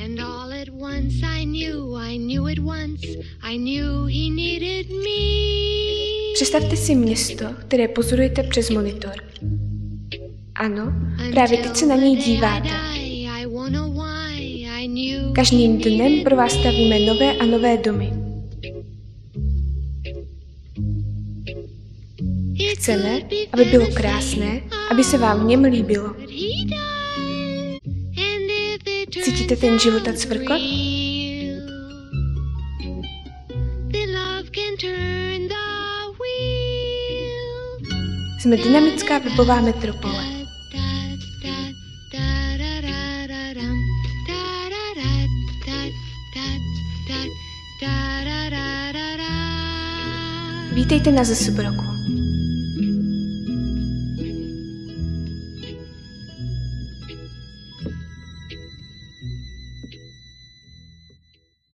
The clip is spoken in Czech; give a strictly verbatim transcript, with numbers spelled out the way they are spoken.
And all at once I knew, I knew it once, I knew he needed me. Představte si město, které pozorujete přes monitor. Ano, právě teď se na něj díváte. Každým dnem pro vás stavíme nové a nové domy. Chceme, aby bylo krásné, aby se vám v něm líbilo. Cítíte ten život a cvrkot? Jsme dynamická webová metropole. Vítejte na ZesubRoku.